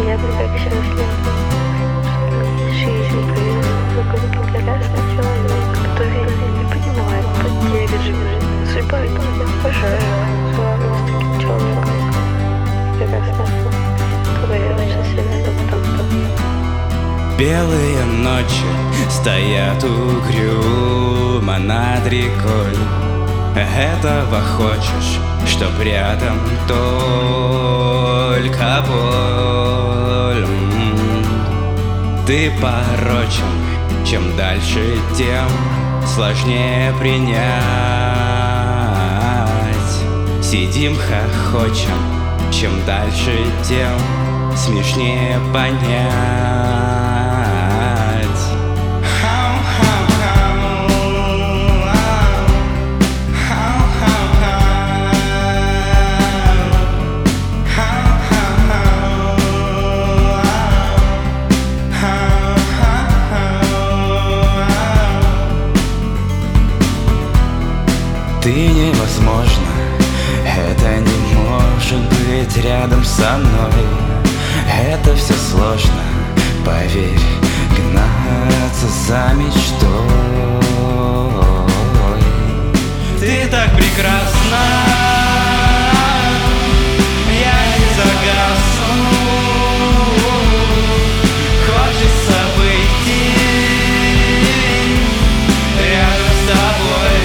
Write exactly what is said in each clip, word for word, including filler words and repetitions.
непонятно, как счастлив. Жизнь появился какой-то прекрасный человек, который не понимает потери жизни. Судьба не обожаю славу с таким человеком. Прекрасно, который я очень сильно люблю. Белые ночи стоят угрюмо над рекой. Этого хочешь, чтоб рядом только боль. Ты порочен, чем дальше, тем сложнее принять. Сидим хохочем, чем дальше, тем смешнее понять. Ты невозможно, это не может быть рядом со мной. Это все сложно, поверь, гнаться за мечтой. Ты так прекрасна, я не загасну. Хочется выйти рядом с тобой.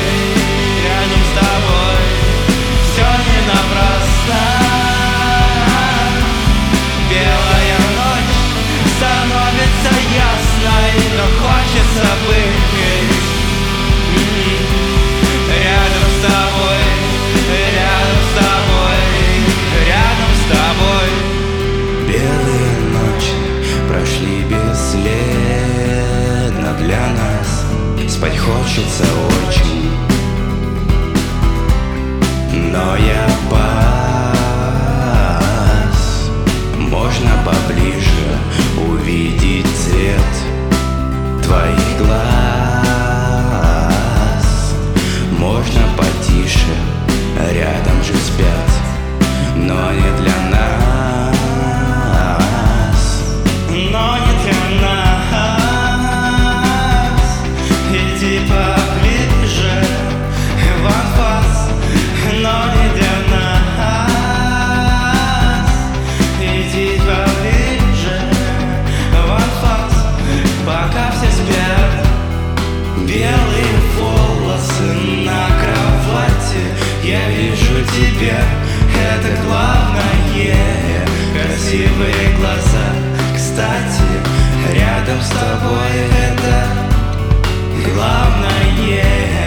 Но хочется быть рядом с тобой, рядом с тобой, рядом с тобой. Белые ночи прошли бесследно для нас. Спать хочется очень, но я пас. Можно поближе увидеть цвет твоих глаз. Можно потише, рядом же спят, но не для нас, но не для нас. Иди поближе, в анфас, но не для нас. Иди поближе, в анфас, пока все спят. Белые волосы на кровати, я вижу тебя, это главное. Красивые глаза, кстати, рядом с тобой это главное.